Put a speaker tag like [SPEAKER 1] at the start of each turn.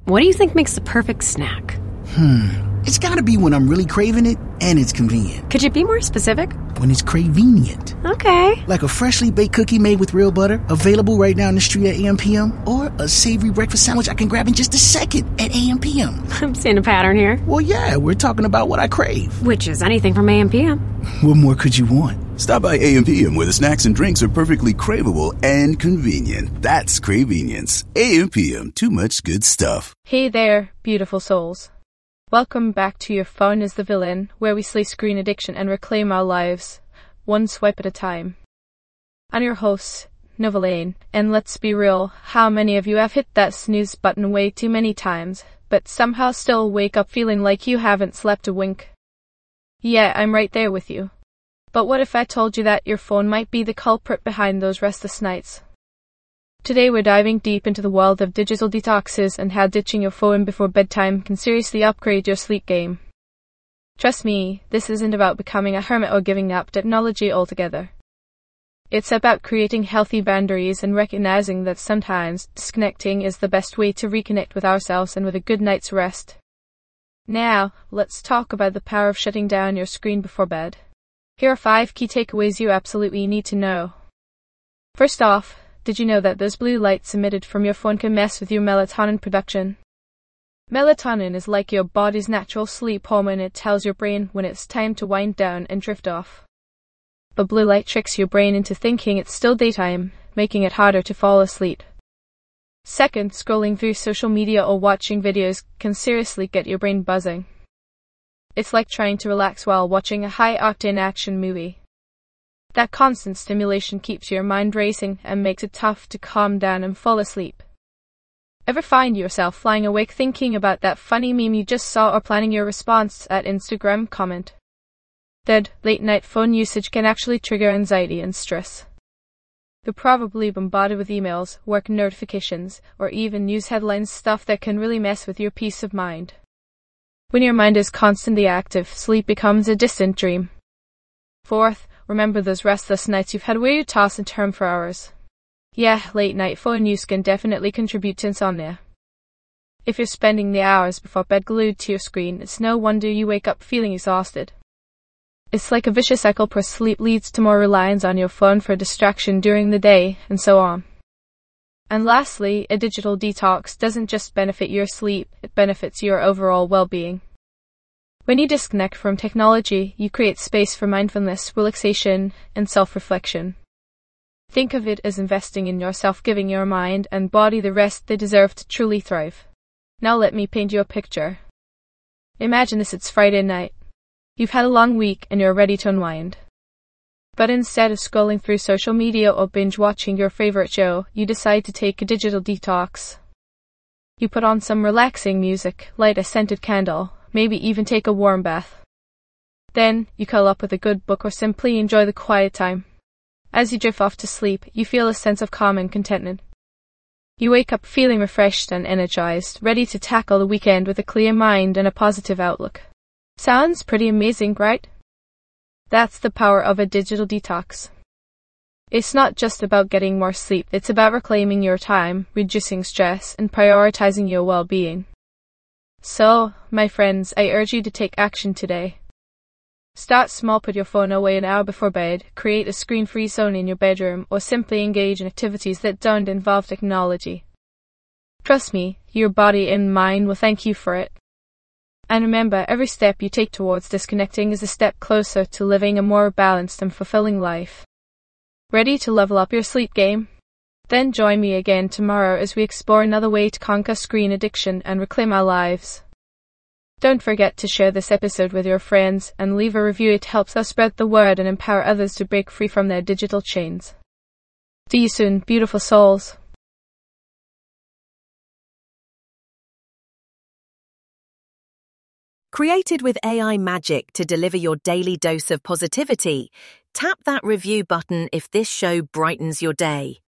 [SPEAKER 1] What do you think makes the perfect snack?
[SPEAKER 2] It's gotta be when I'm really craving it and it's convenient.
[SPEAKER 1] Could you be more specific?
[SPEAKER 2] When it's cravenient.
[SPEAKER 1] Okay.
[SPEAKER 2] Like a freshly baked cookie made with real butter, available right down the street at AM/PM, or a savory breakfast sandwich I can grab in just a second at AM/PM.
[SPEAKER 1] I'm seeing a pattern here.
[SPEAKER 2] Well, yeah, we're talking about what I crave.
[SPEAKER 1] Which is anything from AM/PM.
[SPEAKER 2] What more could you want?
[SPEAKER 3] Stop by AM/PM where the snacks and drinks are perfectly craveable and convenient. That's Cravenience. AM/PM, too much good stuff.
[SPEAKER 4] Hey there, beautiful souls. Welcome back to Your Phone is the Villain, where we slay screen addiction and reclaim our lives, one swipe at a time. I'm your host, Nova Lane, and let's be real, how many of you have hit that snooze button way too many times, but somehow still wake up feeling like you haven't slept a wink? Yeah, I'm right there with you. But what if I told you that your phone might be the culprit behind those restless nights? Today we're diving deep into the world of digital detoxes and how ditching your phone before bedtime can seriously upgrade your sleep game. Trust me, this isn't about becoming a hermit or giving up technology altogether. It's about creating healthy boundaries and recognizing that sometimes disconnecting is the best way to reconnect with ourselves and with a good night's rest. Now, let's talk about the power of shutting down your screen before bed. Here are 5 key takeaways you absolutely need to know. First off, did you know that those blue lights emitted from your phone can mess with your melatonin production? Melatonin is like your body's natural sleep hormone. It tells your brain when it's time to wind down and drift off. But blue light tricks your brain into thinking it's still daytime, making it harder to fall asleep. Second, scrolling through social media or watching videos can seriously get your brain buzzing. It's like trying to relax while watching a high-octane action movie. That constant stimulation keeps your mind racing and makes it tough to calm down and fall asleep. Ever find yourself lying awake thinking about that funny meme you just saw or planning your response at Instagram comment? Third, late-night phone usage can actually trigger anxiety and stress. You're probably bombarded with emails, work notifications, or even news headlines, stuff that can really mess with your peace of mind. When your mind is constantly active, sleep becomes a distant dream. Fourth, remember those restless nights you've had where you toss and turn for hours. Yeah, late-night phone use can definitely contribute to insomnia. If you're spending the hours before bed glued to your screen, it's no wonder you wake up feeling exhausted. It's like a vicious cycle where sleep leads to more reliance on your phone for distraction during the day, and so on. And lastly, a digital detox doesn't just benefit your sleep, it benefits your overall well-being. When you disconnect from technology, you create space for mindfulness, relaxation, and self-reflection. Think of it as investing in yourself, giving your mind and body the rest they deserve to truly thrive. Now let me paint you a picture. Imagine it's Friday night. You've had a long week and you're ready to unwind. But instead of scrolling through social media or binge watching your favorite show, you decide to take a digital detox. You put on some relaxing music, light a scented candle, maybe even take a warm bath. Then, you curl up with a good book or simply enjoy the quiet time. As you drift off to sleep, you feel a sense of calm and contentment. You wake up feeling refreshed and energized, ready to tackle the weekend with a clear mind and a positive outlook. Sounds pretty amazing, right? That's the power of a digital detox. It's not just about getting more sleep, it's about reclaiming your time, reducing stress, and prioritizing your well-being. So, my friends, I urge you to take action today. Start small, put your phone away an hour before bed, create a screen-free zone in your bedroom, or simply engage in activities that don't involve technology. Trust me, your body and mind will thank you for it. And remember, every step you take towards disconnecting is a step closer to living a more balanced and fulfilling life. Ready to level up your sleep game? Then join me again tomorrow as we explore another way to conquer screen addiction and reclaim our lives. Don't forget to share this episode with your friends and leave a review. It helps us spread the word and empower others to break free from their digital chains. See you soon, beautiful souls.
[SPEAKER 5] Created with AI magic to deliver your daily dose of positivity, tap that review button if this show brightens your day.